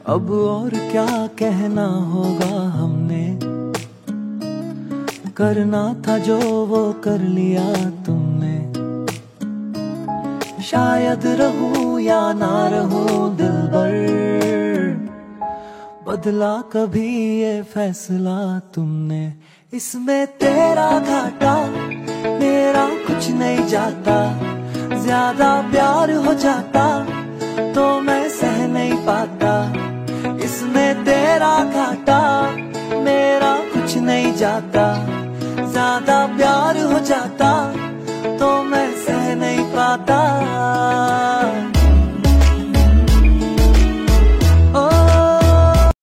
अब और क्या कहना होगा हमने, करना था जो वो कर लिया तुमने। शायद रहूं या ना रहूं दिलबर, बदला कभी ये फैसला तुमने। इसमें तेरा घाटा मेरा कुछ नहीं जाता, ज्यादा प्यार हो जाता तो मैं सह नहीं पाता। इसमें तेरा घाटा मेरा कुछ नहीं जाता, ज्यादा प्यार हो जाता तो मैं सह नहीं पाता।